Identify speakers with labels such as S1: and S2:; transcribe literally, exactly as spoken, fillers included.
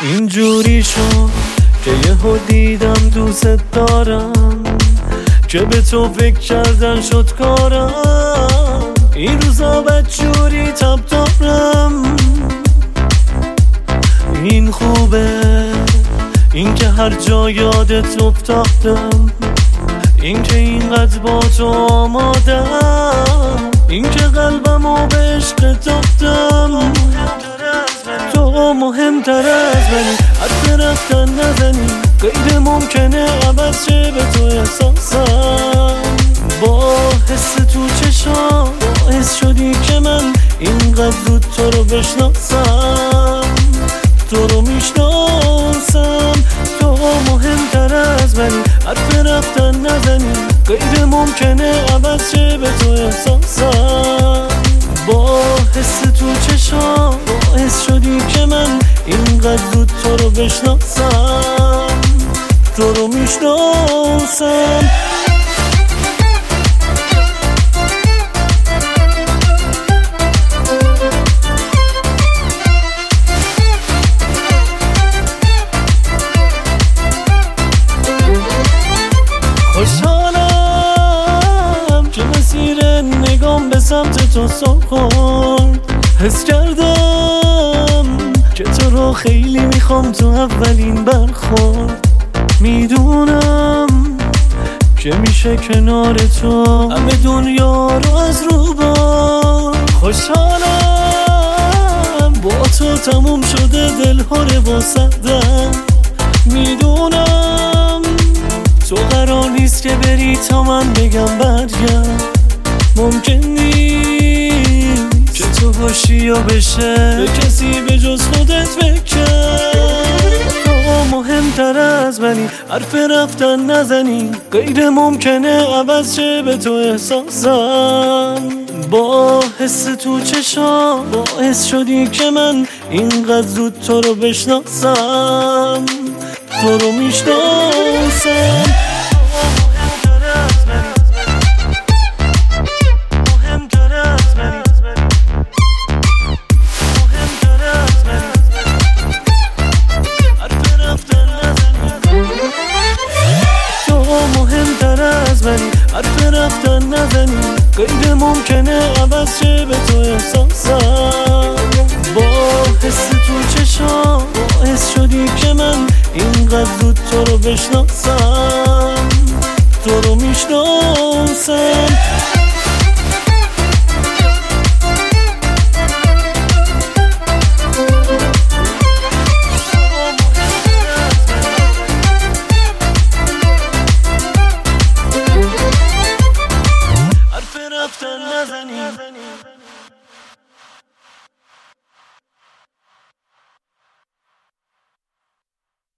S1: اینجوری شد که یهو دیدم دوست دارم، که به تو فکر کردن شد کارم. این روزا بدجوری تب دارم، این خوبه این که هر جا یادت افتادم، این که اینقدر با تو آمادم، این که قلبمو به عشق دادم. تو مهمتر از منی، حرف رفتن نزنی، غیر ممکنه عوض شه به تو احساسم. با حس تو چشام باعث شدی که من اینقدر زود تو رو بشناسم، تو رو میشناسم. تو مهمتر از منی، حرف رفتن نزنی، غیر ممکنه عوض شه به تو احساسم. با حس تو چشام باعث شدی که من اینقدر زود تو رو بشناسم، تو رو میشناسم. خوشحالم که مسیر نگام به سمت تو سخورد، حس کردم که تو رو خیلی میخوام تو اولین برخورد. میدونم که میشه کنار تو همه دنیا رو از رو بار. خوشحالم با تو تموم شده دلهاره واسدم. میدونم تو قرار نیست که بری تا من بگم برگرد، ممکن نیست که تو باشی یا بشه به کسی به جز خودت بکن. تو مهمتر از منی، حرف رفتن نزنی، غیر ممکنه عوض شه به تو احساسم. با حس تو چشام باعث شدی که من اینقدر زود تو رو بشناسم، تو رو میشناسم. حرف رفتن نزنی، غیر ممکنه عوض شه به تو احساسم. با حس تو چشام باعث شدی که من اینقدر زود تو رو بشناسم، تو رو میشناسم. رفتن نزنی